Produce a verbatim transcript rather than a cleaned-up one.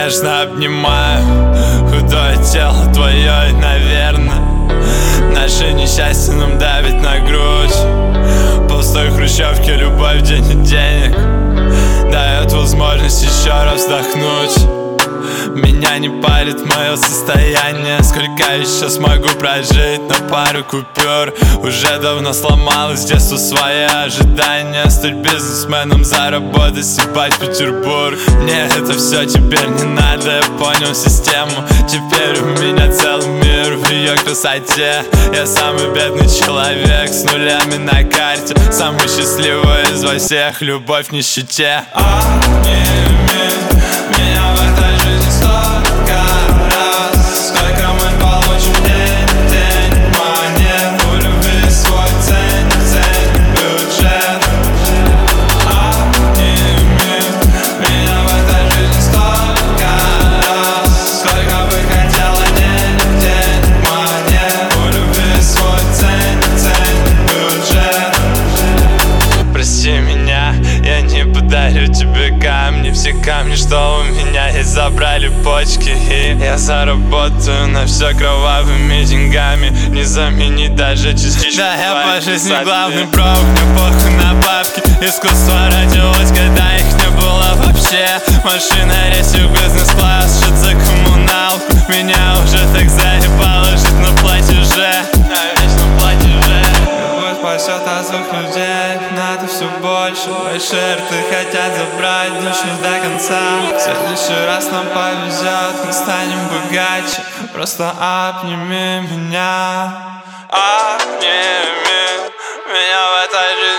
нежно обнимаю худое тело твое, и, наверное, наше несчастье нам давит на грудь. В пустой хрущевке любовь, день и денег дает возможность еще раз вздохнуть. Меня не парит мое состояние, сколько еще смогу прожить на пару купюр. Уже давно сломалось детство свои ожидания, стать бизнесменом, заработать, съебать Петербург. Мне это все теперь не надо, я понял систему. Теперь у меня целый мир в ее красоте. Я самый бедный человек с нулями на карте, самый счастливый из во всех, любовь в нищете. Обними меня в этой жизни столько раз, сколько мы получим день, день монет. У любви свой цен, цен, бюджет. Обними меня в этой жизни столько раз, сколько бы хотела день, день монет. У любви свой цен, цен, бюджет. Прости меня, я не подарю тебе камни. Все камни, что у меня есть, забрали почки. И я заработаю на все кровавыми деньгами, не заменить даже частичку. Да, я по жизни главный провод, мне похуй на бабки. Искусство родилось, когда их не было вообще. Машина, рейсик, бизнес-класс, шит за коммуналку. Меня уже так заебало жить на платеже, на вечном платеже. Любовь спасет от злых людей, надо все больше. Большие рты хотят забрать душу до конца. В следующий раз нам повезет, мы станем богаче. Просто обними меня. Обними меня в этой жизни.